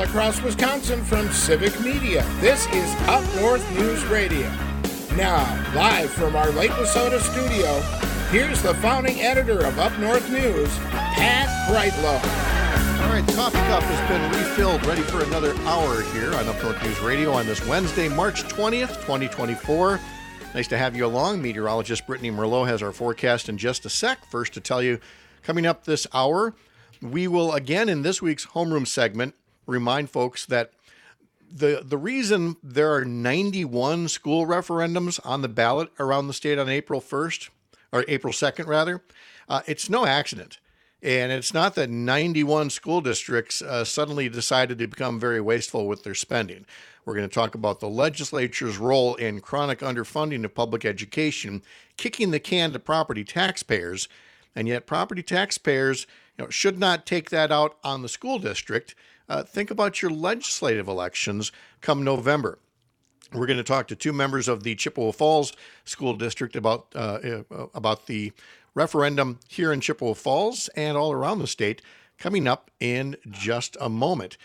across Wisconsin from Civic Media. This is Up North News Radio. Now, live from our Lake Wissota studio, here's the founding editor of Up North News, Pat Brightlow. All right, the coffee cup has been refilled, ready for another hour here on Up North News Radio on this Wednesday, March 20th, 2024. Nice to have you along. Meteorologist Brittany Merlot has our forecast in just a sec. First to tell you, coming up this hour, we will again in this week's homeroom segment remind folks that the reason there are 91 school referendums on the ballot around the state on April 1st, or April 2nd rather, it's no accident. And it's not that 91 school districts suddenly decided to become very wasteful with their spending. We're going to talk about the legislature's role in chronic underfunding of public education, kicking the can to property taxpayers, and yet property taxpayers should not take that out on the school district. Think about your legislative elections come November. We're going to talk to two members of the Chippewa Falls School District about the referendum here in Chippewa Falls and all around the state coming up in just a moment.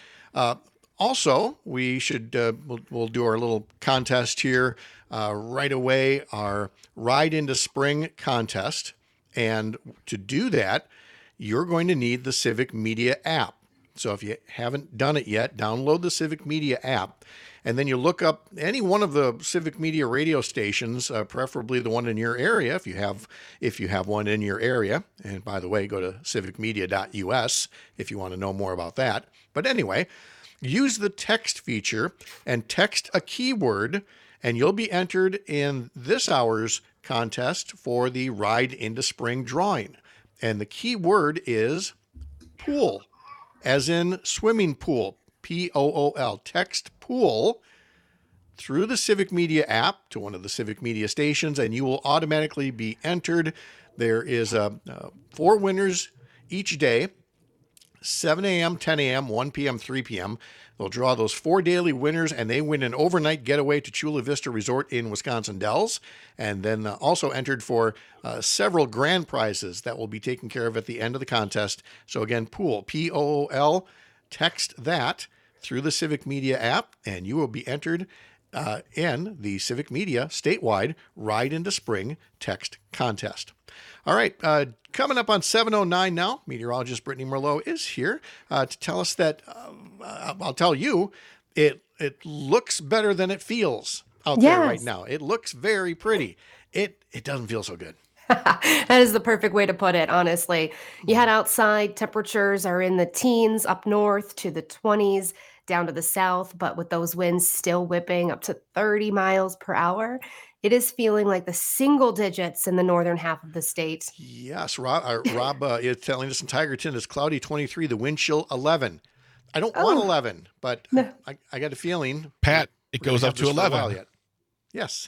Also, we should we'll do our little contest here right away, our Ride into Spring contest. And to do that, you're going to need the Civic Media app. So if you haven't done it yet, download the Civic Media app. And then you look up any one of the Civic Media radio stations, preferably the one in your area, if you have one in your area. And by the way, go to civicmedia.us if you want to know more about that. But anyway, use the text feature and text a keyword, and you'll be entered in this hour's contest for the Ride into Spring drawing. And the keyword is pool, as in swimming pool. Pool. Text pool through the Civic Media app to one of the Civic Media stations, and you will automatically be entered. There is 4 winners each day, 7 a.m., 10 a.m., 1 p.m., 3 p.m. They'll draw those 4 daily winners, and they win an overnight getaway to Chula Vista Resort in Wisconsin Dells, and then also entered for several grand prizes that will be taken care of at the end of the contest. So again, pool, P-O-O-L, text that through the Civic Media app, and you will be entered in the Civic Media statewide Ride into Spring text contest. All right, coming up on 7:09 now, meteorologist Brittany Merlot is here to tell us that, I'll tell you, it looks better than it feels out there right now. It looks very pretty. It doesn't feel so good. That is the perfect way to put it, honestly. You head outside, temperatures are in the teens up north to the 20s, down to the south, but with those winds still whipping up to 30 miles per hour, it is feeling like the single digits in the northern half of the state. Yes, Rob is telling us in Tigerton it's cloudy 23, the wind chill 11. I don't want 11, but no. I got a feeling. Pat, it goes up to 11. Yes.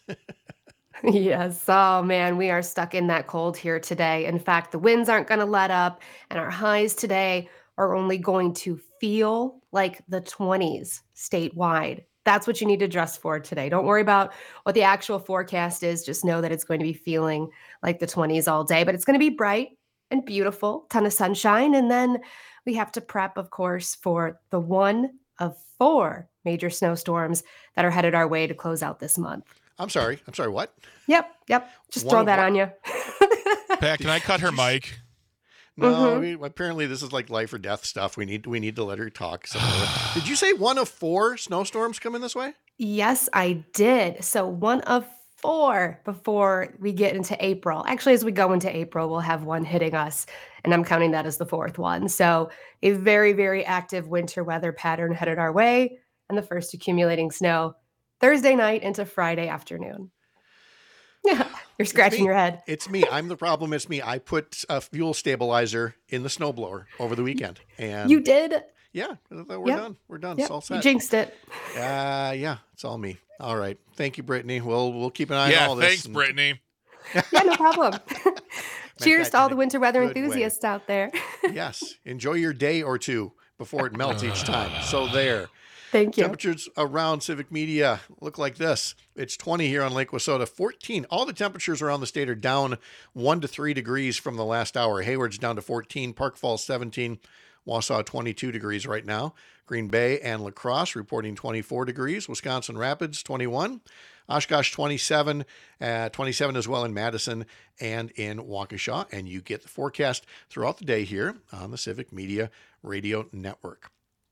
Yes. Oh, man, we are stuck in that cold here today. In fact, the winds aren't going to let up, and our highs today are only going to feel like the 20s statewide. That's what you need to dress for today. Don't worry about what the actual forecast is. Just know that it's going to be feeling like the 20s all day, but it's going to be bright and beautiful, ton of sunshine. And then we have to prep, of course, for the one of 4 major snowstorms that are headed our way to close out this month. I'm sorry, what? Yep. Just throw that on you. Pat, can I cut her mic? No, apparently this is like life or death stuff. We need to let her talk. So, did you say 1 of 4 snowstorms coming this way? Yes, I did. So 1 of 4 before we get into April. Actually, as we go into April, we'll have 1 hitting us, and I'm counting that as the 4th one. So a very, very active winter weather pattern headed our way, and the first accumulating snow Thursday night into Friday afternoon. Yeah, you're scratching your head. It's me. I'm the problem. It's me. I put a fuel stabilizer in the snowblower over the weekend. And you did? Yeah, we're done. We're done. Yep. It's all set. You jinxed it. Yeah, it's all me. All right. Thank you, Brittany. We'll keep an eye on all this. Thanks, Brittany. Yeah, no problem. Cheers to all the winter weather enthusiasts out there. Yes. Enjoy your day or two before it melts each time. So there. Thank you. Temperatures around Civic Media look like this. It's 20 here on Lake Wissota, 14. All the temperatures around the state are down 1 to 3 degrees from the last hour. Hayward's down to 14, Park Falls 17, Wausau 22 degrees right now. Green Bay and La Crosse reporting 24 degrees. Wisconsin Rapids 21. Oshkosh 27, 27 as well in Madison and in Waukesha. And you get the forecast throughout the day here on the Civic Media Radio Network.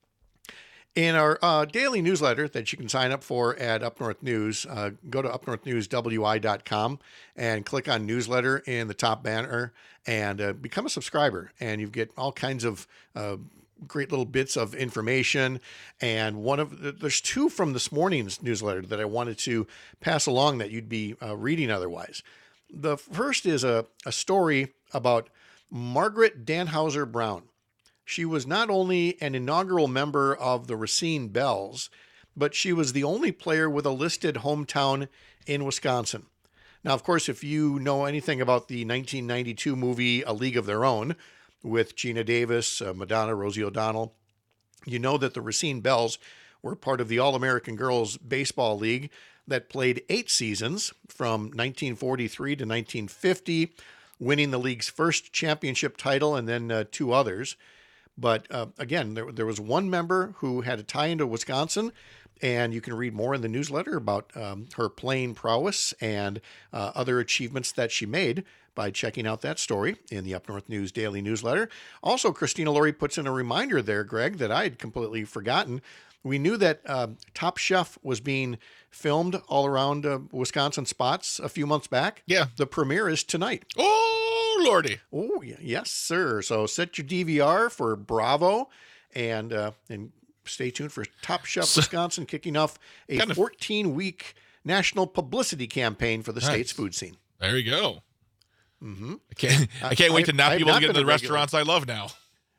In our daily newsletter that you can sign up for at Up North News, go to upnorthnewswi.com and click on newsletter in the top banner and become a subscriber. And you get all kinds of great little bits of information. And there's two from this morning's newsletter that I wanted to pass along that you'd be reading otherwise. The first is a story about Margaret Danhauser Brown. She was not only an inaugural member of the Racine Bells, but she was the only player with a listed hometown in Wisconsin. Now, of course, if you know anything about the 1992 movie A League of Their Own with Gina Davis, Madonna, Rosie O'Donnell, you know that the Racine Bells were part of the All-American Girls Baseball League that played 8 seasons from 1943 to 1950, winning the league's first championship title and then 2 others. But again, there was one member who had a tie into Wisconsin, and you can read more in the newsletter about her playing prowess and other achievements that she made by checking out that story in the Up North News Daily Newsletter. Also, Christina Laurie puts in a reminder there, Greg, that I had completely forgotten. We knew that Top Chef was being filmed all around Wisconsin spots a few months back. Yeah. The premiere is tonight. Oh, Lordy. Oh, yes, sir. So set your DVR for Bravo and stay tuned for Top Chef Wisconsin kicking off a 14-week national publicity campaign for the state's food scene. There you go. Mm-hmm. I can't wait to not be able to get into the restaurants I love now.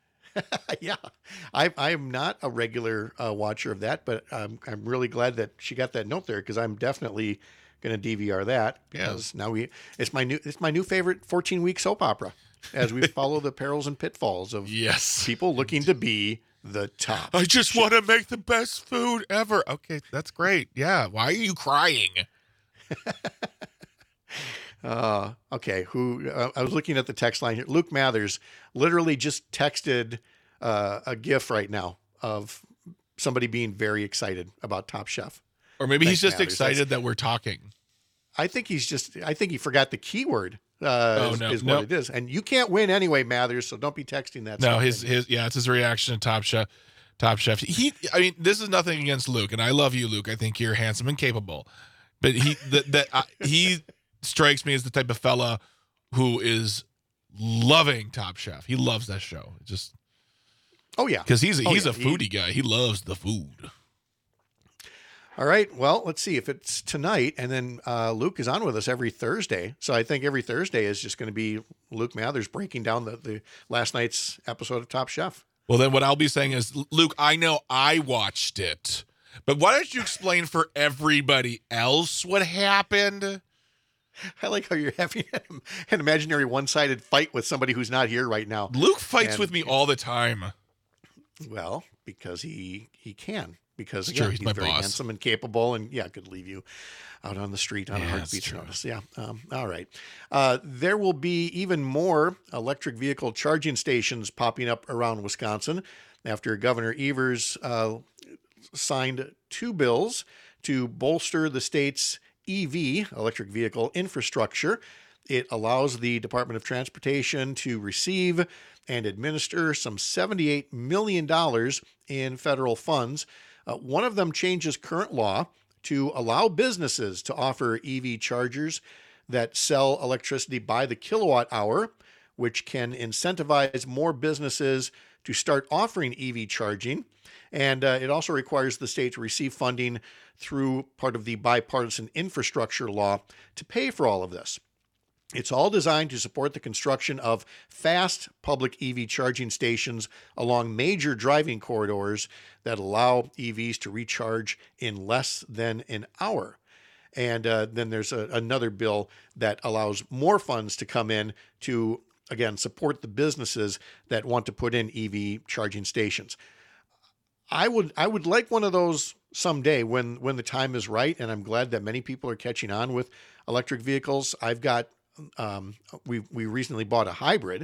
Yeah, I'm not a regular watcher of that, but I'm really glad that she got that note there because I'm definitely going to DVR that because now it's my new favorite 14-week soap opera as we follow the perils and pitfalls of people looking to be the top. I just want to make the best food ever. Okay, that's great. Yeah, why are you crying? Okay. I was looking at the text line here. Luke Mathers literally just texted a GIF right now of somebody being very excited about Top Chef. Or maybe Thanks, he's just Mathers. excited that we're talking. I think he forgot the keyword. Is no. what it is. And you can't win anyway, Mathers, so don't be texting that. No, it's his reaction to Top Chef. This is nothing against Luke, and I love you, Luke. I think you're handsome and capable. But he strikes me as the type of fella who is loving Top Chef. He loves that show. Because he's a foodie guy. He loves the food. All right. Well, let's see if it's tonight. And then Luke is on with us every Thursday. So I think every Thursday is just going to be Luke Mathers breaking down the last night's episode of Top Chef. Well, then what I'll be saying is, Luke, I know I watched it, but why don't you explain for everybody else what happened? I like how you're having an imaginary one-sided fight with somebody who's not here right now. Luke fights with me all the time. Well, because he can. Because it's true, he's my very boss. handsome and capable, and could leave you out on the street on a heartbeat service. Yeah. All right. There will be even more electric vehicle charging stations popping up around Wisconsin after Governor Evers signed 2 bills to bolster the state's EV, electric vehicle infrastructure. It allows the Department of Transportation to receive and administer some $78 million in federal funds. One of them changes current law to allow businesses to offer EV chargers that sell electricity by the kilowatt hour, which can incentivize more businesses to start offering EV charging. And it also requires the state to receive funding through part of the bipartisan infrastructure law to pay for all of this. It's all designed to support the construction of fast public EV charging stations along major driving corridors that allow EVs to recharge in less than an hour. And then there's another bill that allows more funds to come in to, again, support the businesses that want to put in EV charging stations. I would like one of those someday when the time is right, and I'm glad that many people are catching on with electric vehicles. I've got we recently bought a hybrid,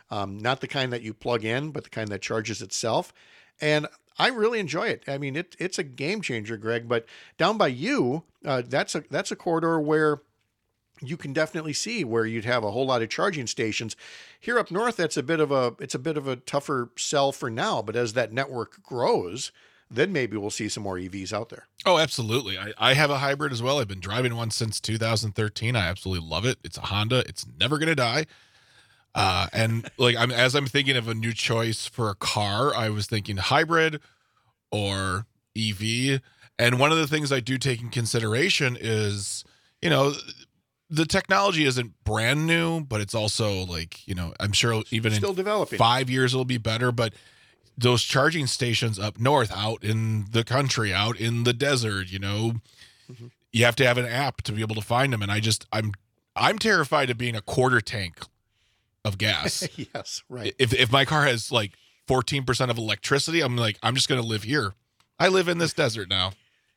Not the kind that you plug in, but the kind that charges itself. And I really enjoy it. I mean, it's a game changer, Greg. But down by you, that's a corridor where you can definitely see where you'd have a whole lot of charging stations. Here up north, it's a bit of a tougher sell for now. But as that network grows, then maybe we'll see some more EVs out there. Oh, absolutely. I have a hybrid as well. I've been driving one since 2013. I absolutely love it. It's a Honda. It's never going to die. And like as I'm thinking of a new choice for a car, I was thinking hybrid or EV. And one of the things I do take in consideration is, the technology isn't brand new, but it's also like, I'm sure even still in developing. 5 years it'll be better. But those charging stations up north, out in the country, out in the desert, Mm-hmm. you have to have an app to be able to find them. And I'm terrified of being a quarter tank of gas. Yes, right. If my car has like 14% of electricity, I'm just going to live here. I live in this desert now.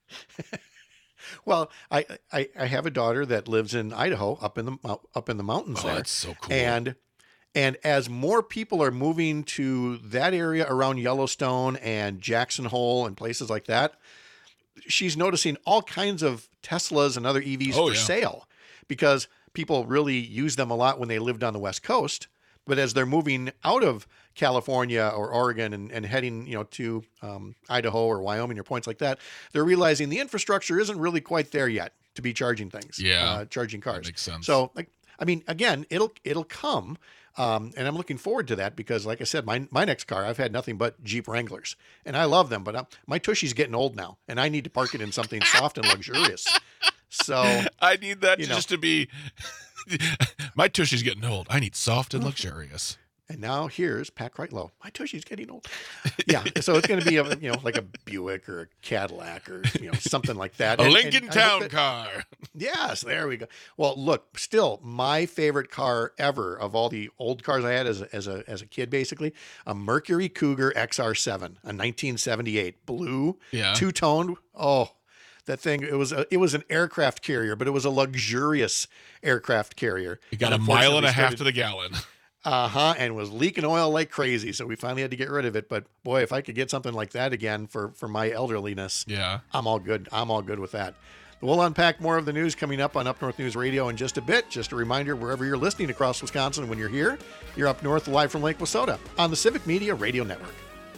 Well, I have a daughter that lives in Idaho, up in the mountains Oh, there. that's so cool. And as more people are moving to that area around Yellowstone and Jackson Hole and places like that, she's noticing all kinds of Teslas and other EVs for sale, because people really use them a lot when they lived on the West Coast. But as they're moving out of California or Oregon and heading, to Idaho or Wyoming or points like that, they're realizing the infrastructure isn't really quite there yet to be charging things. Charging cars. That makes sense. So, again, it'll come. And I'm looking forward to that because, like I said, my next car, I've had nothing but Jeep Wranglers, and I love them, but my Tushy's getting old now, and I need to park it in something soft and luxurious. So I need that just to be. My Tushy's getting old. I need soft and luxurious. And now here's Pat Kreitlow. My Tushy's getting old. Yeah, so it's going to be like a Buick or a Cadillac or something like that. A Lincoln Town car. Yes, there we go. Well, look, still my favorite car ever of all the old cars I had as a kid, basically, a Mercury Cougar XR7, a 1978 blue, two-toned. Oh, that thing! It was an aircraft carrier, but it was a luxurious aircraft carrier. It got a mile and a half to the gallon. And was leaking oil like crazy. So we finally had to get rid of it. But boy, if I could get something like that again for my elderliness, I'm all good. I'm all good with that. We'll unpack more of the news coming up on Up North News Radio in just a bit. Just a reminder, wherever you're listening across Wisconsin, when you're here, you're Up North live from Lake Wissota on the Civic Media Radio Network.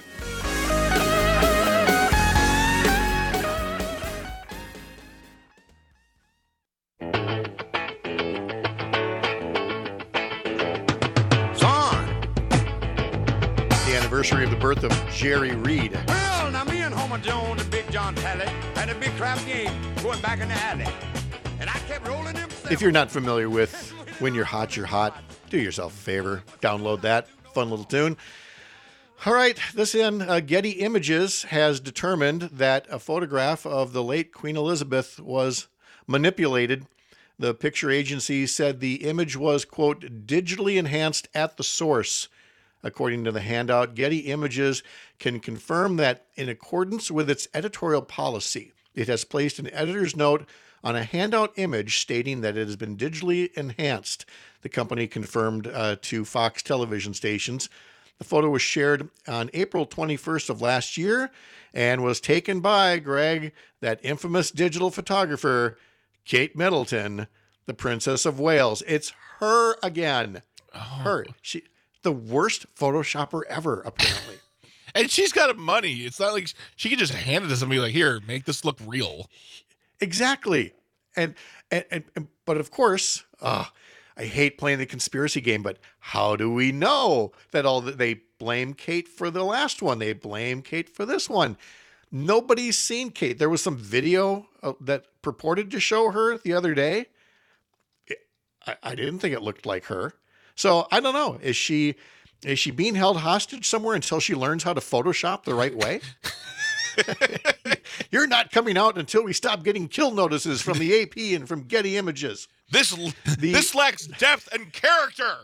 Anniversary of the birth of Jerry Reed. Well, now me and Homer Jones and Big John Talley had a big crap game going back in the alley. And I kept rolling them. If you're not familiar with When You're Hot, You're Hot, do yourself a favor. Download that. Fun little tune. All right, this in Getty Images has determined that a photograph of the late Queen Elizabeth was manipulated. The picture agency said the image was, quote, digitally enhanced at the source. According to the handout, Getty Images can confirm that in accordance with its editorial policy, it has placed an editor's note on a handout image stating that it has been digitally enhanced. The company confirmed to Fox television stations. The photo was shared on April 21st of last year and was taken by, Greg, that infamous digital photographer, Kate Middleton, the Princess of Wales. It's her again. Her. The worst Photoshopper ever, apparently. And she's got money. It's not like she can just hand it to somebody like, here, make this look real. Exactly. And but of course, I hate playing the conspiracy game, but how do we know that they blame Kate for the last one? They blame Kate for this one. Nobody's seen Kate. There was some video that purported to show her the other day. I didn't think it looked like her. So I don't know. Is she being held hostage somewhere until she learns how to Photoshop the right way? You're not coming out until we stop getting kill notices from the AP and from Getty Images. This lacks depth and character.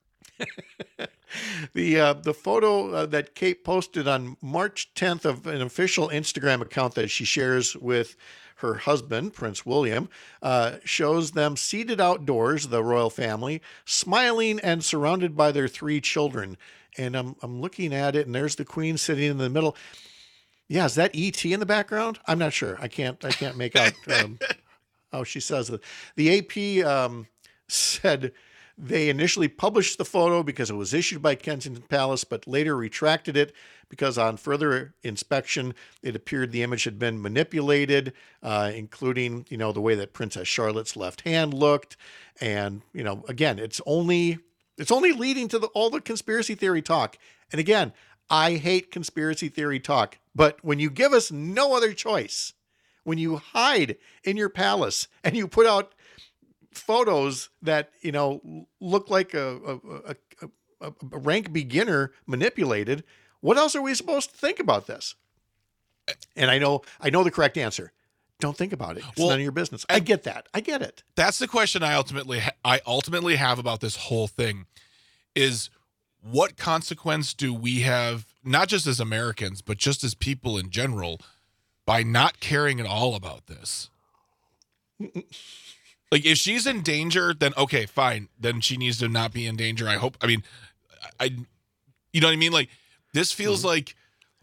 The photo that Kate posted on March 10th of an official Instagram account that she shares with her husband, Prince William, shows them seated outdoors, the royal family, smiling and surrounded by their 3 children. And I'm looking at it, and there's the Queen sitting in the middle. Yeah, is that E.T. in the background? I'm not sure. I can't make out how she says it. The AP said they initially published the photo because it was issued by Kensington Palace, but later retracted it because on further inspection, it appeared the image had been manipulated, including, the way that Princess Charlotte's left hand looked. And, again, it's only leading to all the conspiracy theory talk. And again, I hate conspiracy theory talk, but when you give us no other choice, when you hide in your palace and you put out photos that, look like a rank beginner manipulated, what else are we supposed to think about this? And I know the correct answer. Don't think about it. It's none of your business. I get that. I get it. That's the question I ultimately have about this whole thing is, what consequence do we have, not just as Americans, but just as people in general, by not caring at all about this? Like, if she's in danger, then okay, fine. Then she needs to not be in danger. I hope. I mean, you know what I mean? Like, this feels like,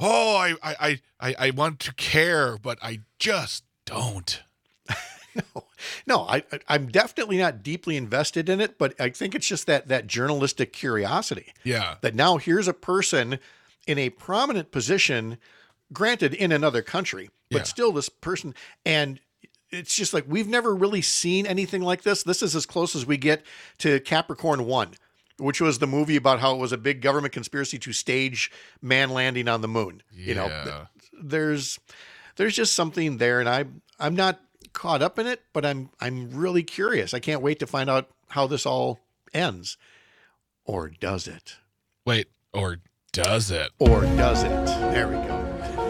I want to care, but I just don't. No, I'm definitely not deeply invested in it, but I think it's just that journalistic curiosity. Yeah. That now here's a person in a prominent position, granted in another country, but still this person. And it's just like, we've never really seen anything like this. This is as close as we get to Capricorn 1, which was the movie about how it was a big government conspiracy to stage man landing on the moon. Yeah. There's just something there. And I'm not caught up in it, but I'm really curious. I can't wait to find out how this all ends. Or does it? Wait, or does it? Or does it? There we go.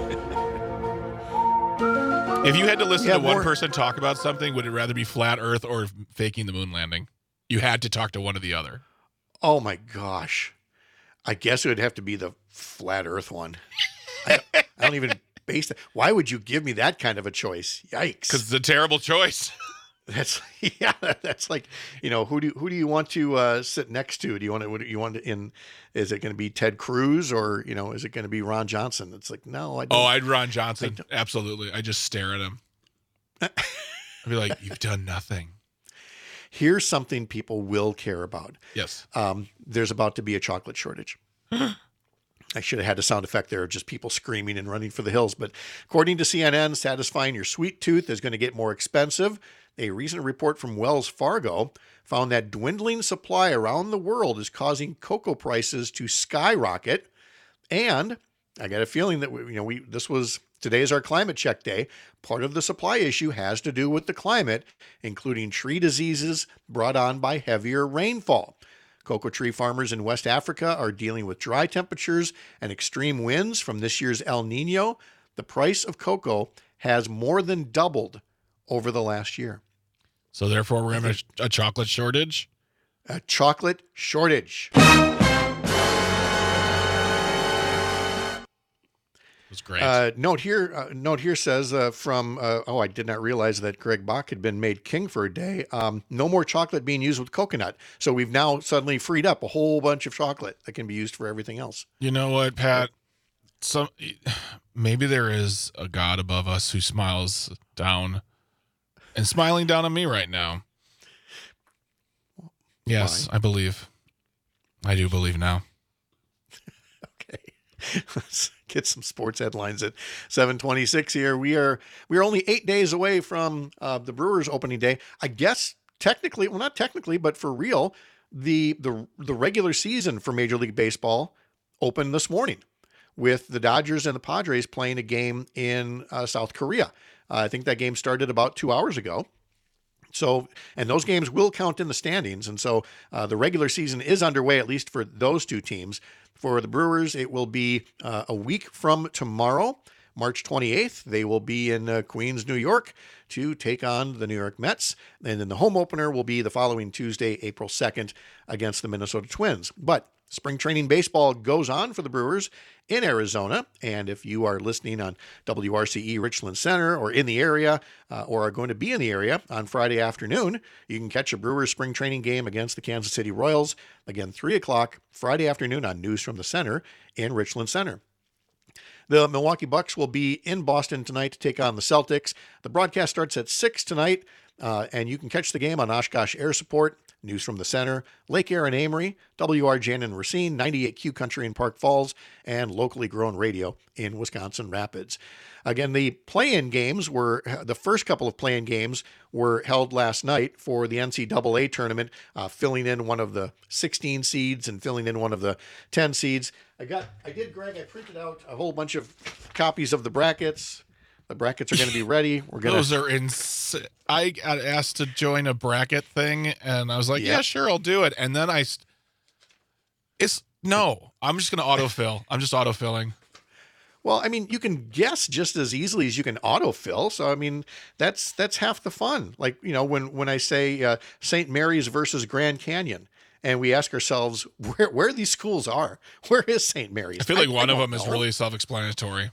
If you had to listen to one person talk about something, would it rather be flat Earth or faking the moon landing? You had to talk to one or the other. Oh my gosh. I guess it would have to be the flat Earth one. I don't even base it. Why would you give me that kind of a choice? Yikes. Because it's a terrible choice. That's like, who do you want to sit next to? Do you want to is it going to be Ted Cruz or, is it going to be Ron Johnson? It's like, no, I don't. Oh, I'd Ron Johnson. Absolutely. I just stare at him. I'd be like, you've done nothing. Here's something people will care about. Yes. There's about to be a chocolate shortage. I should have had a sound effect there of just people screaming and running for the hills. But according to CNN, satisfying your sweet tooth is going to get more expensive. A recent report from Wells Fargo found that dwindling supply around the world is causing cocoa prices to skyrocket. And I got a feeling that today is our climate check day. Part of the supply issue has to do with the climate, including tree diseases brought on by heavier rainfall. Cocoa tree farmers in West Africa are dealing with dry temperatures and extreme winds from this year's El Nino. The price of cocoa has more than doubled over the last year. So therefore, we're in a chocolate shortage? A chocolate shortage. Was great. Note here says I did not realize that Greg Bach had been made king for a day. No more chocolate being used with coconut. So we've now suddenly freed up a whole bunch of chocolate that can be used for everything else. You know what, Pat? Maybe there is a God above us who smiles down and smiling down on me right now. Yes, why? I believe. I do believe now. Okay. Let's get some sports headlines at 7:26 here. We are only 8 days away from the Brewers opening day. I guess technically, well, not technically, but for real, the regular season for Major League Baseball opened this morning with the Dodgers and the Padres playing a game in South Korea. I think that game started about 2 hours ago. So, and those games will count in the standings. And so the regular season is underway, at least for those two teams. For the Brewers, it will be a week from tomorrow, March 28th. They will be in Queens, New York to take on the New York Mets. And then the home opener will be the following Tuesday, April 2nd, against the Minnesota Twins. But Spring training baseball goes on for the Brewers in Arizona. And if you are listening on WRCE Richland Center or in the area or are going to be in the area on Friday afternoon, you can catch a Brewers spring training game against the Kansas City Royals. Again, 3 o'clock Friday afternoon on News from the Center in Richland Center. The Milwaukee Bucks will be in Boston tonight to take on the Celtics. The broadcast starts at 6 tonight, and you can catch the game on Oshkosh Air Support, News from the Center, Lake Air and Amory, WRJN in Racine, 98Q Country in Park Falls, and locally grown radio in Wisconsin Rapids. Again, the the first couple of play-in games were held last night for the NCAA tournament, filling in one of the 16 seeds and filling in one of the 10 seeds. Greg, I printed out a whole bunch of copies of the brackets. The brackets are going to be ready. Those are insane. I got asked to join a bracket thing, and I was like, yeah sure, I'll do it. And then I'm just going to autofill. I'm just autofilling. Well, I mean, you can guess just as easily as you can autofill. So, I mean, that's half the fun. Like, when I say St. Mary's versus Grand Canyon, and we ask ourselves where these schools are. Where is St. Mary's? I feel like one of them is really self-explanatory.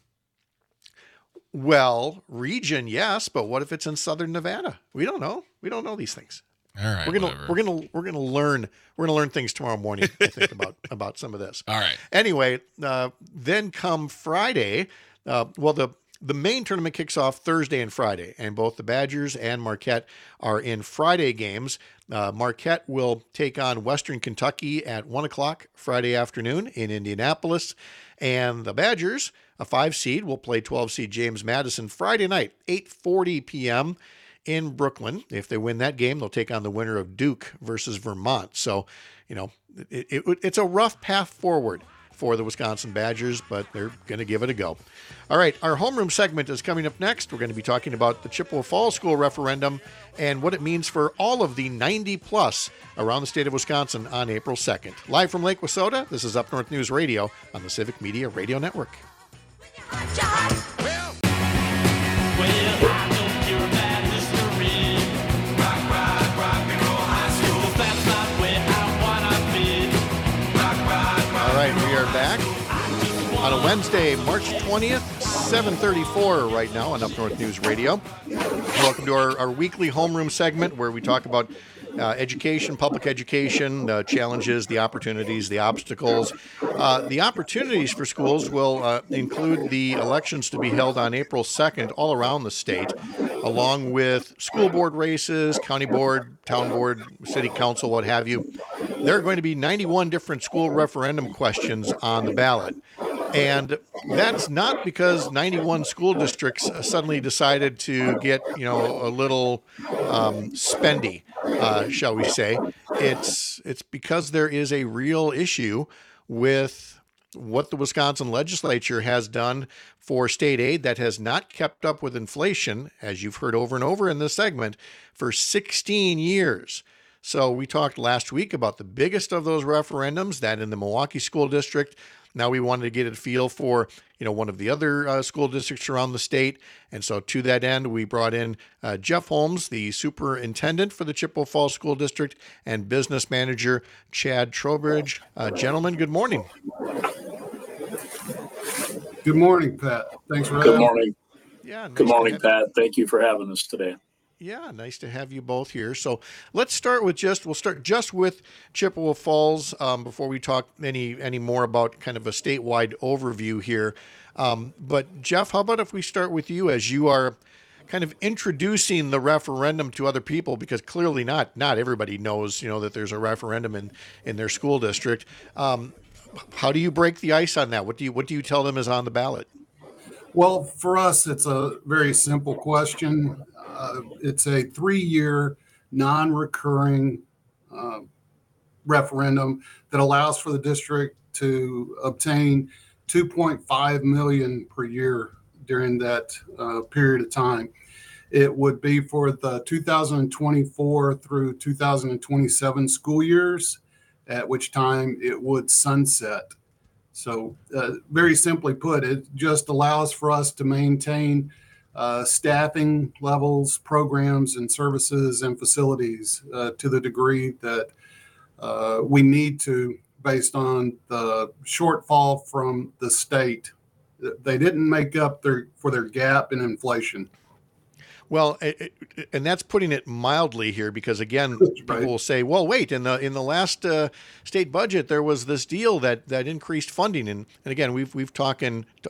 Well, region, yes, but what if it's in Southern Nevada? We don't know. We don't know these things. All right, we're gonna learn things tomorrow morning. I think about some of this. All right. Anyway, then come Friday. The main tournament kicks off Thursday and Friday, and both the Badgers and Marquette are in Friday games. Marquette will take on Western Kentucky at 1 o'clock Friday afternoon in Indianapolis, and the Badgers, a 5 seed, will play 12 seed James Madison Friday night, 8:40 p.m. in Brooklyn. If they win that game, they'll take on the winner of Duke versus Vermont. So, it's a rough path forward for the Wisconsin Badgers, but they're going to give it a go. All right, our homeroom segment is coming up next. We're going to be talking about the Chippewa Falls School referendum and what it means for all of the 90-plus around the state of Wisconsin on April 2nd. Live from Lake Wissota, this is Up North News Radio on the Civic Media Radio Network. We are back on a Wednesday, March 20th, 7:34 right now on Up North News Radio. Welcome to our weekly homeroom segment where we talk about education, public education, the challenges, the opportunities, the obstacles. The opportunities for schools will include the elections to be held on April 2nd all around the state, along with school board races, county board, town board, city council, what have you. There are going to be 91 different school referendum questions on the ballot. And that's not because 91 school districts suddenly decided to get, a little spendy, shall we say. It's because there is a real issue with what the Wisconsin legislature has done for state aid that has not kept up with inflation, as you've heard over and over in this segment, for 16 years. So we talked last week about the biggest of those referendums, that in the Milwaukee School District. Now we wanted to get a feel for, one of the other school districts around the state. And so to that end, we brought in Jeff Holmes, the superintendent for the Chippewa Falls School District, and business manager Chad Trowbridge. Gentlemen, good morning. Good morning, Pat. Thanks for having me. Good morning. Yeah. Nice Good morning, Pat. Thank you for having us today. Yeah, nice to have you both here. So let's start with we'll start just with Chippewa Falls before we talk any more about kind of a statewide overview here. But Jeff, how about if we start with you as you are kind of introducing the referendum to other people, because clearly not everybody knows, that there's a referendum in their school district. How do you break the ice on that? What do you tell them is on the ballot? Well, for us, it's a very simple question. It's a 3-year non-recurring referendum that allows for the district to obtain $2.5 million per year during that period of time. It would be for the 2024 through 2027 school years, at which time it would sunset. So very simply put, it just allows for us to maintain staffing levels, programs, and services and facilities to the degree that we need to based on the shortfall from the state. They didn't make up for their gap in inflation. Well, and that's putting it mildly here, because again, people Right. will say, "Well, wait, in the last state budget, there was this deal that increased funding." And again, we've talked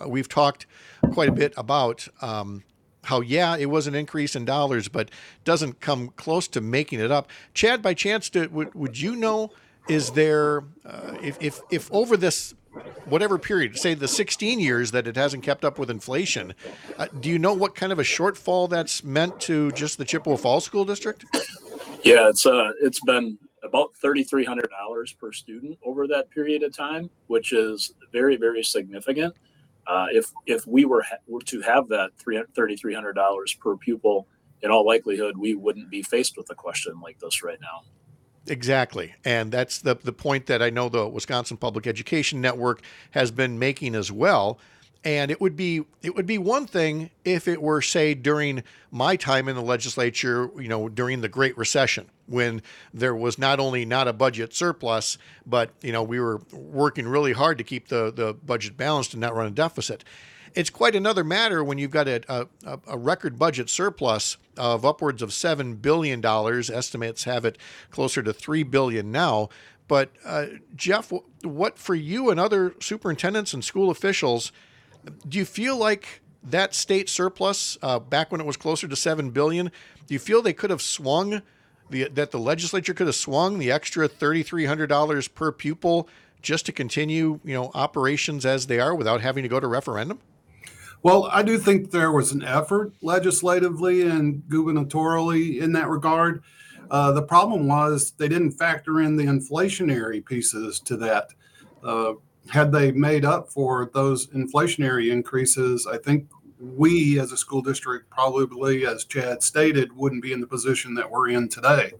quite a bit about how it was an increase in dollars, but doesn't come close to making it up. Chad, by chance, would you know? Is there if over this whatever period, say the 16 years that it hasn't kept up with inflation, do you know what kind of a shortfall that's meant to just the Chippewa Falls School District? Yeah, it's been about $3,300 per student over that period of time, which is very, very significant. If we were to have that $3,300 per pupil, in all likelihood, we wouldn't be faced with a question like this right now. Exactly. And that's the point that I know the Wisconsin Public Education Network has been making as well. And it would be one thing if it were, say, during my time in the legislature, during the Great Recession, when there was not only not a budget surplus, but, we were working really hard to keep the budget balanced and not run a deficit. It's quite another matter when you've got a record budget surplus of upwards of $7 billion. Estimates have it closer to $3 billion now. But Jeff, what for you and other superintendents and school officials, do you feel like that state surplus back when it was closer to $7 billion, do you feel they could have swung that the legislature could have swung the extra $3,300 per pupil just to continue, operations as they are without having to go to referendum? Well, I do think there was an effort legislatively and gubernatorially in that regard. The problem was they didn't factor in the inflationary pieces to that. Had they made up for those inflationary increases, I think we as a school district probably, as Chad stated, wouldn't be in the position that we're in today.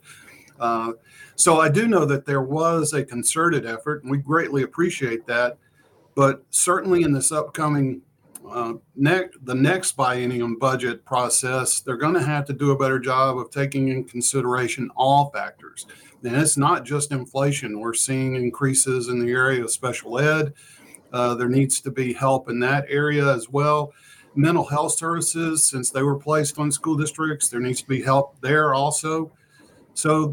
So I do know that there was a concerted effort, and we greatly appreciate that. But certainly in this upcoming the next biennium budget process, they're going to have to do a better job of taking in consideration all factors. And it's not just inflation. We're seeing increases in the area of special ed. There needs to be help in that area as well. Mental health services, since they were placed on school districts, there needs to be help there also. So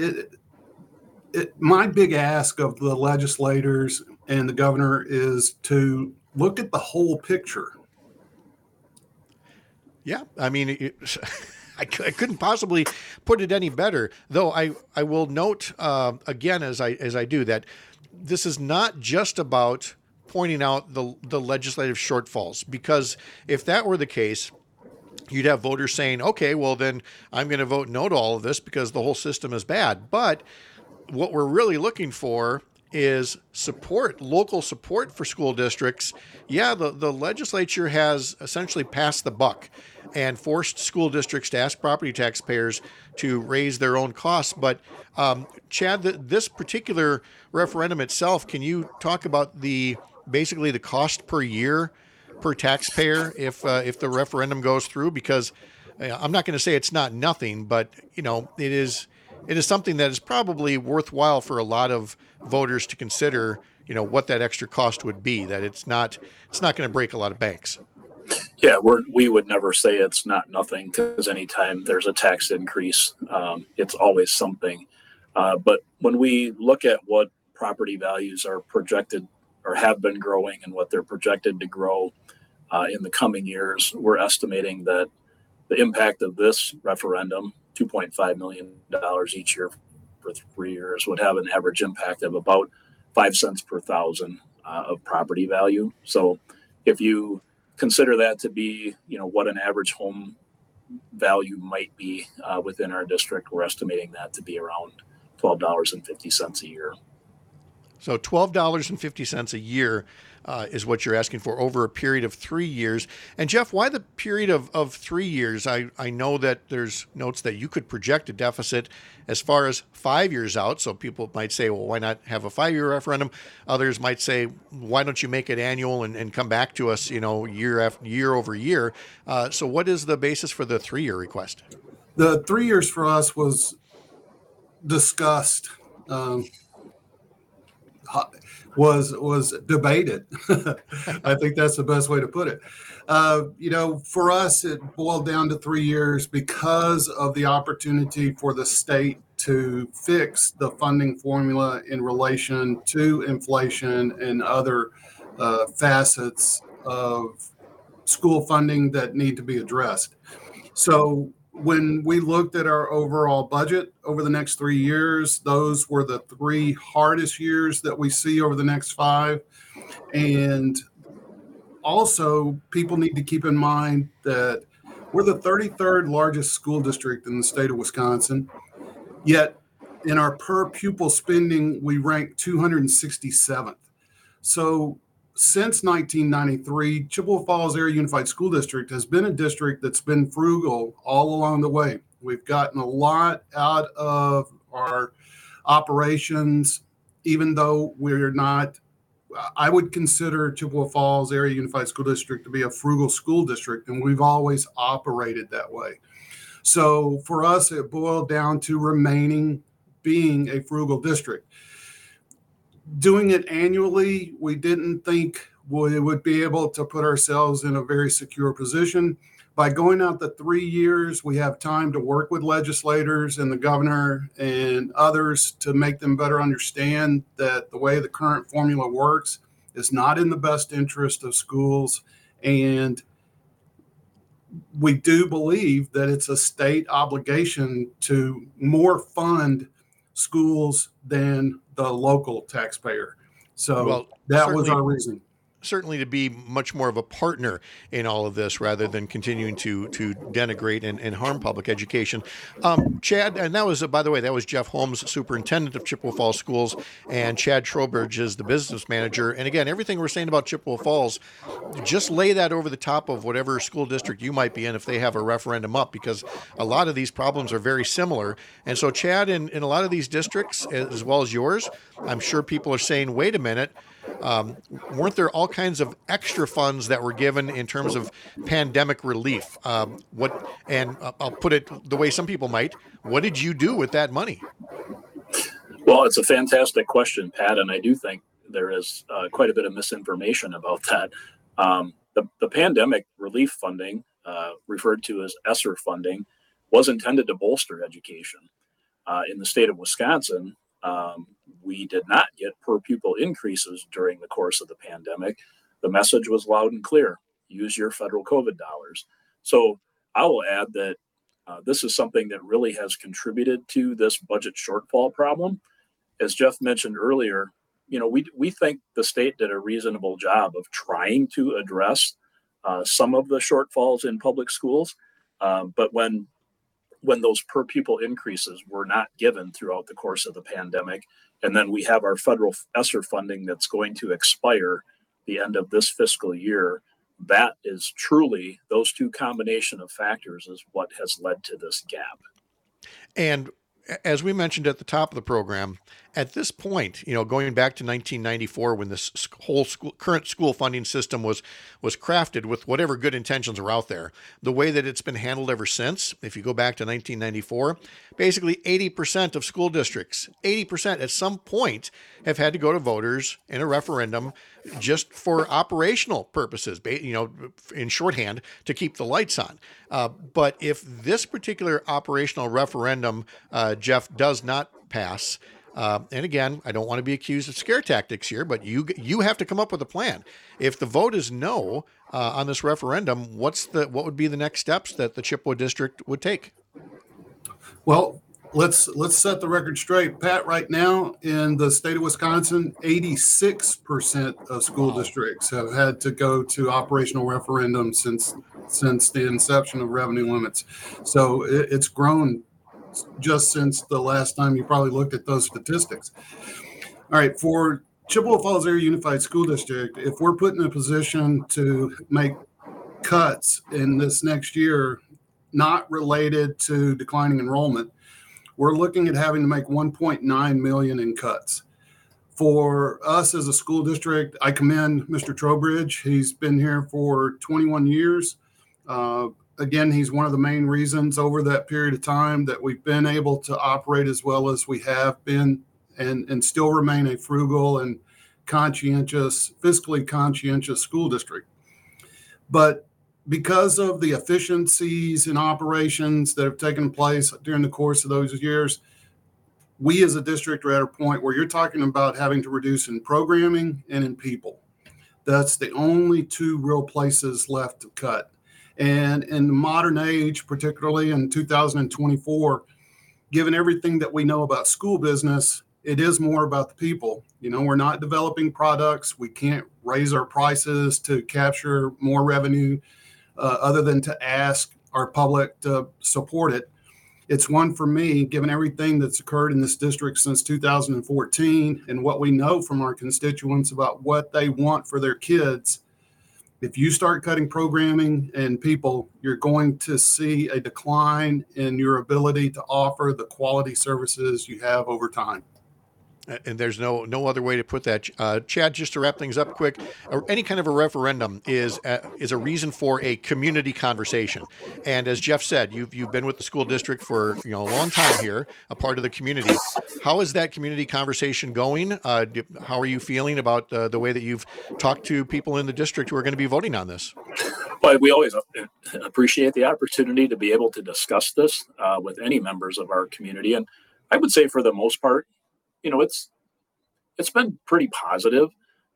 my big ask of the legislators and the governor is to look at the whole picture. Yeah, I mean, I couldn't possibly put it any better. Though I will note again as I do that this is not just about pointing out the legislative shortfalls, because if that were the case, you'd have voters saying, okay, well then I'm going to vote no to all of this because the whole system is bad. But what we're really looking for is support, local support for school districts. Yeah, the legislature has essentially passed the buck and forced school districts to ask property taxpayers to raise their own costs. But Chad, this particular referendum itself, can you talk about basically the cost per year per taxpayer if the referendum goes through? Because I'm not going to say it's not nothing, but it is something that is probably worthwhile for a lot of voters to consider, what that extra cost would be, that it's not going to break a lot of banks. Yeah, we would never say it's not nothing, because anytime there's a tax increase, it's always something. But when we look at what property values are projected or have been growing and what they're projected to grow in the coming years, we're estimating that the impact of this referendum, $2.5 million each year for 3 years, would have an average impact of about 5 cents per thousand of property value. So if you consider that to be, what an average home value might be within our district, we're estimating that to be around $12.50 a year. So $12.50 a year is what you're asking for over a period of 3 years. And Jeff, why the period of 3 years? I know that there's notes that you could project a deficit as far as 5 years out. So people might say, well, why not have a 5-year referendum? Others might say, why don't you make it annual and come back to us, year over year? So what is the basis for the 3-year request? The 3 years for us was discussed was debated. I think that's the best way to put it. For us, it boiled down to 3 years because of the opportunity for the state to fix the funding formula in relation to inflation and other facets of school funding that need to be addressed. So when we looked at our overall budget over the next 3 years, those were the 3 hardest years that we see over the next 5. And also, people need to keep in mind that we're the 33rd largest school district in the state of Wisconsin, yet in our per pupil spending, we rank 267th. So since 1993, Chippewa Falls Area Unified School District has been a district that's been frugal all along the way. We've gotten a lot out of our operations, even though we're not. I would consider Chippewa Falls Area Unified School District to be a frugal school district, and we've always operated that way. So for us, it boiled down to being a frugal district. Doing it annually, we didn't think we would be able to put ourselves in a very secure position. By going out the 3 years, we have time to work with legislators and the governor and others to make them better understand that the way the current formula works is not in the best interest of schools. And we do believe that it's a state obligation to more fund schools than the local taxpayer. So that was our reason. Certainly to be much more of a partner in all of this rather than continuing to denigrate and harm public education. Chad, and that was, by the way, that was Jeff Holmes, superintendent of Chippewa Falls Schools, and Chad Trowbridge is the business manager. And again, everything we're saying about Chippewa Falls, just lay that over the top of whatever school district you might be in if they have a referendum up, because a lot of these problems are very similar. And so, Chad, in a lot of these districts, as well as yours, I'm sure people are saying, wait a minute, weren't there all kinds of extra funds that were given in terms of pandemic relief? I'll put it the way some people might. What did you do with that money? Well, it's a fantastic question, Pat, and I do think there is quite a bit of misinformation about that. The pandemic relief funding, referred to as ESSER funding, was intended to bolster education. In the state of Wisconsin, we did not get per pupil increases during the course of the pandemic. The message was loud and clear: use your federal COVID dollars. So I will add that this is something that really has contributed to this budget shortfall problem. As Jeff mentioned earlier, we think the state did a reasonable job of trying to address some of the shortfalls in public schools. But when those per pupil increases were not given throughout the course of the pandemic, and then we have our federal ESSER funding that's going to expire the end of this fiscal year, that is truly, those two combination of factors is what has led to this gap. And as we mentioned at the top of the program, at this point, going back to 1994, when this whole current school funding system was crafted with whatever good intentions are out there, the way that it's been handled ever since, if you go back to 1994, basically 80% of school districts, 80% at some point have had to go to voters in a referendum just for operational purposes, in shorthand, to keep the lights on. But if this particular operational referendum, Jeff, does not pass, and again, I don't want to be accused of scare tactics here, but you have to come up with a plan. If the vote is no on this referendum, what would be the next steps that the Chippewa district would take? Well, let's set the record straight, Pat. Right now in the state of Wisconsin, 86% of school districts have had to go to operational referendums since the inception of revenue limits. So it's grown just since the last time you probably looked at those statistics. All right, for Chippewa Falls Area Unified School District, if we're put in a position to make cuts in this next year, not related to declining enrollment, we're looking at having to make $1.9 million in cuts. For us as a school district, I commend Mr. Trowbridge. He's been here for 21 years. Again, he's one of the main reasons over that period of time that we've been able to operate as well as we have been and still remain a frugal and fiscally conscientious school district. But because of the efficiencies in operations that have taken place during the course of those years, we as a district are at a point where you're talking about having to reduce in programming and in people. That's the only two real places left to cut. And in the modern age, particularly in 2024, given everything that we know about school business, it is more about the people. We're not developing products. We can't raise our prices to capture more revenue other than to ask our public to support it. It's one for me, given everything that's occurred in this district since 2014 and what we know from our constituents about what they want for their kids. If you start cutting programming and people, you're going to see a decline in your ability to offer the quality services you have over time. And there's no other way to put that. Chad, just to wrap things up quick, any kind of a referendum is a reason for a community conversation. And as Jeff said, you've been with the school district for a long time here, a part of the community. How is that community conversation going? How are you feeling about the way that you've talked to people in the district who are going to be voting on this? Well, we always appreciate the opportunity to be able to discuss this with any members of our community. And I would say for the most part, it's been pretty positive.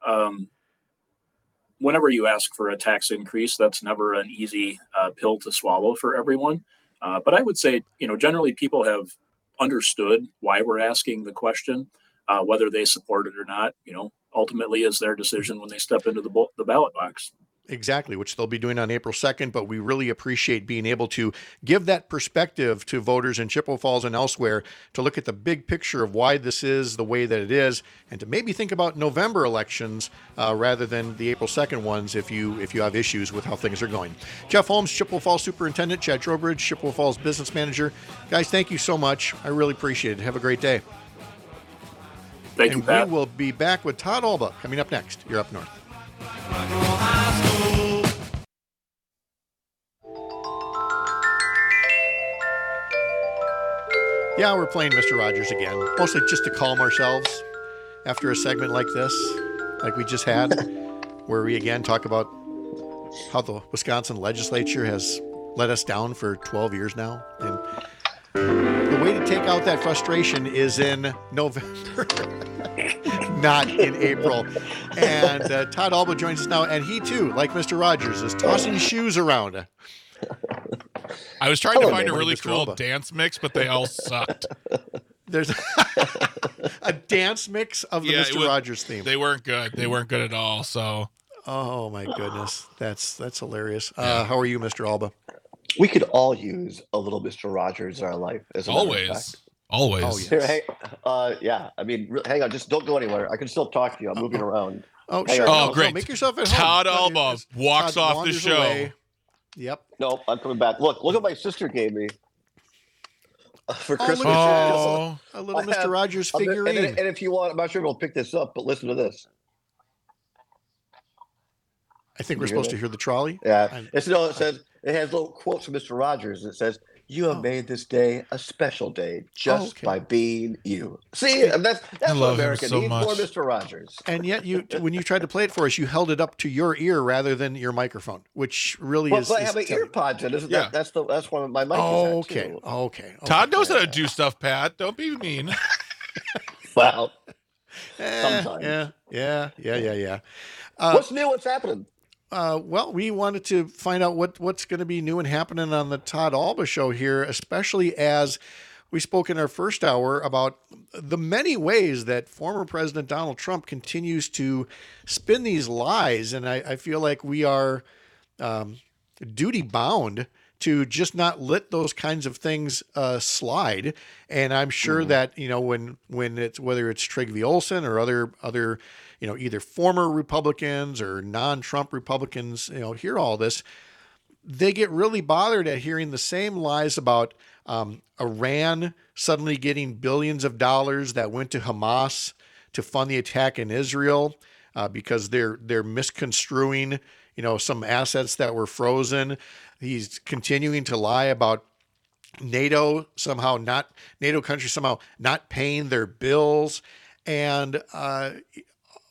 Whenever you ask for a tax increase, that's never an easy pill to swallow for everyone. But I would say, generally people have understood why we're asking the question, whether they support it or not, ultimately is their decision when they step into the ballot box. Exactly, which they'll be doing on April 2nd, but we really appreciate being able to give that perspective to voters in Chippewa Falls and elsewhere to look at the big picture of why this is the way that it is, and to maybe think about November elections rather than the April 2nd ones if you have issues with how things are going. Jeff Holmes, Chippewa Falls Superintendent, Chad Trowbridge, Chippewa Falls Business Manager. Guys, thank you so much. I really appreciate it. Have a great day. Thank you, Pat. We will be back with Todd Alba coming up next. You're Up North. Yeah, we're playing Mr. Rogers again, mostly just to calm ourselves after a segment like this, like we just had, where we again talk about how the Wisconsin legislature has let us down for 12 years now. And the way to take out that frustration is in November, not in April. And Todd Alba joins us now, and he too, like Mr. Rogers, is tossing shoes around. I was trying to find a really cool dance mix, but they all sucked. There's a dance mix of the Mr. Rogers theme. They weren't good. They weren't good at all. So, oh my goodness, that's hilarious. How are you, Mr. Alba? We could all use a little Mr. Rogers in our life. Always. Oh, yes. Here, hey, yeah. I mean, hang on. Just don't go anywhere. I can still talk to you. I'm moving around. Oh, sure. Oh, great. Make yourself at home. Todd Alba walks off the show. Away. Yep. No, I'm coming back. Look what my sister gave me for Christmas. A little Mr. Rogers figurine. And if you want, I'm not sure if we'll pick this up, but listen to this. I think we're supposed to hear the trolley. Yeah. It says, it has little quotes from Mr. Rogers. It says, "You have made this day a special day just by being you." See, that's what America needs, more Mr. Rogers. And yet, when you tried to play it for us, you held it up to your ear rather than your microphone, which really is. But I have my ear pods in. Isn't that? That's one of my mics. Okay. Todd knows how to do stuff, Pat. Don't be mean. Well, sometimes. Yeah. What's new? What's happening? Well, we wanted to find out what's going to be new and happening on the Todd Alba show here, especially as we spoke in our first hour about the many ways that former President Donald Trump continues to spin these lies. And I feel like we are duty bound to just not let those kinds of things slide. And I'm sure that, when it's, whether it's Trygve Olsen or other either former Republicans or non-Trump Republicans, hear all this, they get really bothered at hearing the same lies about Iran suddenly getting billions of dollars that went to Hamas to fund the attack in Israel because they're misconstruing, some assets that were frozen. He's continuing to lie about NATO countries somehow not paying their bills. And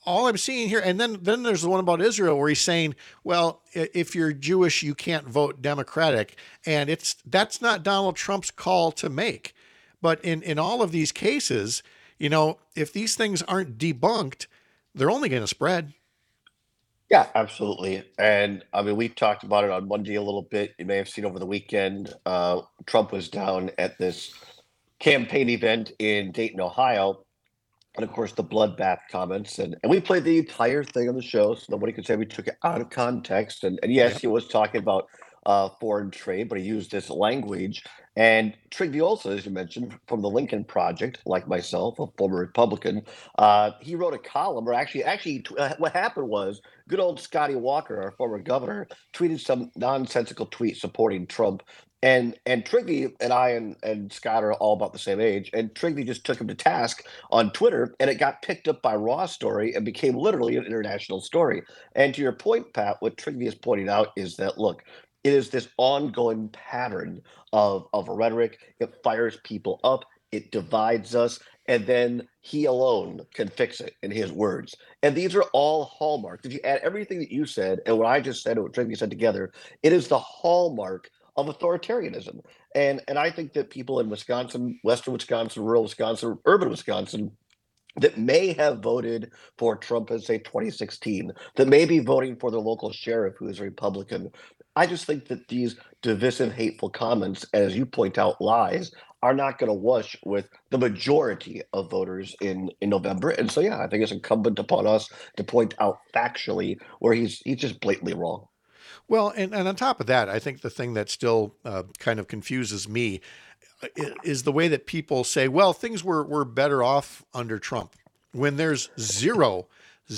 all I'm seeing here, and then there's the one about Israel where he's saying, well, if you're Jewish, you can't vote Democratic. And that's not Donald Trump's call to make. But in all of these cases, if these things aren't debunked, they're only going to spread. Yeah, absolutely. And I mean, we talked about it on Monday a little bit. You may have seen over the weekend, Trump was down at this campaign event in Dayton, Ohio. And of course, the bloodbath comments. And we played the entire thing on the show, so nobody could say we took it out of context. And yes, he was talking about foreign trade, but he used this language. And Trygve Olsen, as you mentioned, from the Lincoln Project, like myself, a former Republican, he wrote a column, or actually, what happened was good old Scotty Walker, our former governor, tweeted some nonsensical tweet supporting Trump. And Trygve and I and Scott are all about the same age. And Trygve just took him to task on Twitter, and it got picked up by Raw Story and became literally an international story. And to your point, Pat, what Trygve is pointing out is that, look, it is this ongoing pattern of rhetoric. It fires people up. It divides us. And then he alone can fix it, in his words. And these are all hallmarks. If you add everything that you said and what I just said and what Trygve said together, it is the hallmark of authoritarianism. And I think that people in Wisconsin, Western Wisconsin, rural Wisconsin, urban Wisconsin, that may have voted for Trump in, say, 2016, that may be voting for their local sheriff who is a Republican. I just think that these divisive, hateful comments, as you point out, lies, are not going to wash with the majority of voters in November. And so, yeah, I think it's incumbent upon us to point out factually where he's just blatantly wrong. Well, and on top of that, I think the thing that still kind of confuses me is the way that people say, well, things were better off under Trump, when there's zero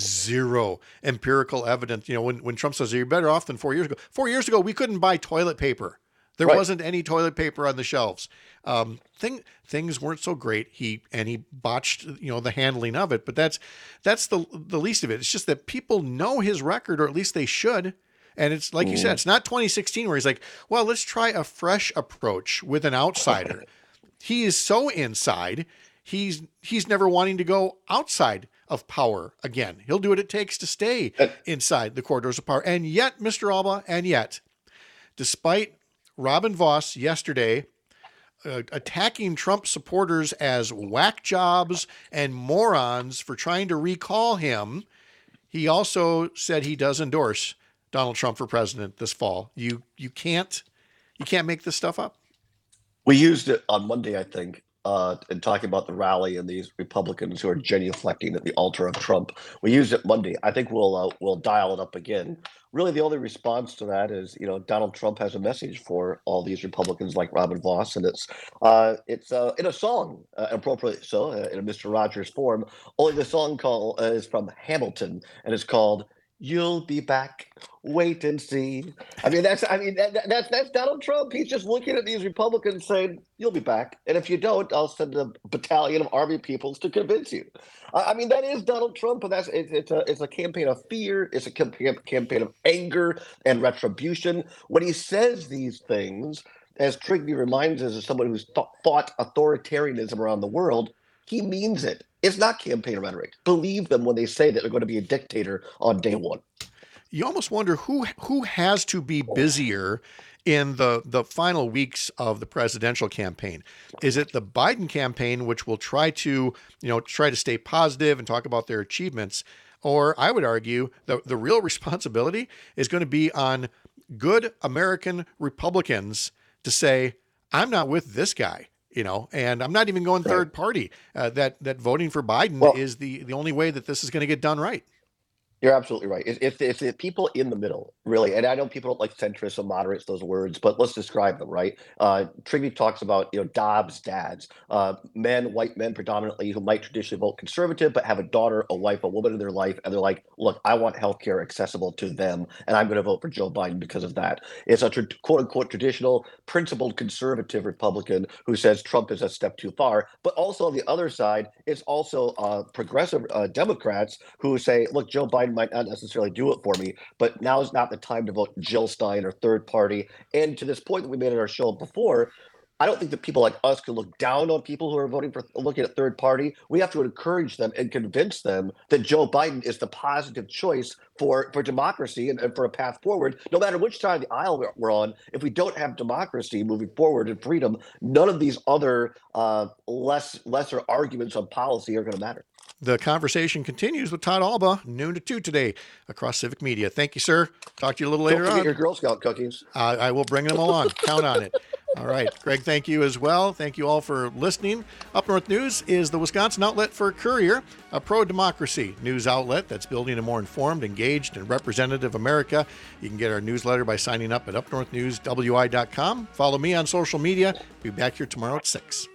empirical evidence. When Trump says you're better off than 4 years ago. 4 years ago, we couldn't buy toilet paper. There wasn't any toilet paper on the shelves. Things weren't so great. He botched, the handling of it. But that's the least of it. It's just that people know his record, or at least they should. And it's like you said, it's not 2016 where he's like, well, let's try a fresh approach with an outsider. He is so inside. He's never wanting to go outside of power again. He'll do what it takes to stay inside the corridors of power. And yet, Mr. Alba, despite Robin Vos yesterday attacking Trump supporters as whack jobs and morons for trying to recall him, he also said he does endorse Donald Trump for president this fall. You can't make this stuff up. We used it on Monday, I think, in talking about the rally and these Republicans who are genuflecting at the altar of Trump. We used it Monday. I think we'll dial it up again. Really, the only response to that is, Donald Trump has a message for all these Republicans like Robin Vos, and it's in a song, appropriately so, in a Mr. Rogers form. Only the song is from Hamilton, and it's called "You'll Be Back, Wait and See." That's Donald Trump. He's just looking at these Republicans saying, "You'll be back, and if you don't, I'll send a battalion of army peoples to convince you." That is Donald Trump, and it's a campaign of fear. It's a campaign of anger and retribution. When he says these things, as Trygve reminds us, as someone who's fought authoritarianism around the world, he means it. It's not campaign rhetoric. Believe them when they say that they're going to be a dictator on day one. You almost wonder who has to be busier in the final weeks of the presidential campaign. Is it the Biden campaign, which will try to stay positive and talk about their achievements? Or I would argue that the real responsibility is going to be on good American Republicans to say, I'm not with this guy. And I'm not even going third party, that voting for Biden is the only way that this is going to get done right. You're absolutely right. It's the people in the middle, really. And I know people don't like centrists or moderates, those words, but let's describe them, right? Trygve talks about, Dobbs dads, white men predominantly, who might traditionally vote conservative, but have a daughter, a wife, a woman in their life. And they're like, look, I want healthcare accessible to them, and I'm going to vote for Joe Biden because of that. It's a quote unquote traditional principled conservative Republican who says Trump is a step too far. But also on the other side, it's also progressive Democrats who say, look, Joe Biden might not necessarily do it for me, but now is not the time to vote Jill Stein or third party. And to this point that we made in our show before, I don't think that people like us can look down on people who are voting for looking at third party. We have to encourage them and convince them that Joe Biden is the positive choice for democracy and for a path forward. No matter which side of the aisle we're on, if we don't have democracy moving forward and freedom, none of these other lesser arguments on policy are going to matter. The conversation continues with Todd Alba, noon to 2 today across Civic Media. Thank you, sir. Talk to you a little later Don't forget on. your Girl Scout cookies. I will bring them along. Count on it. All right. Greg, thank you as well. Thank you all for listening. Up North News is the Wisconsin outlet for Courier, a pro-democracy news outlet that's building a more informed, engaged, and representative America. You can get our newsletter by signing up at upnorthnewswi.com. Follow me on social media. Be back here tomorrow at 6.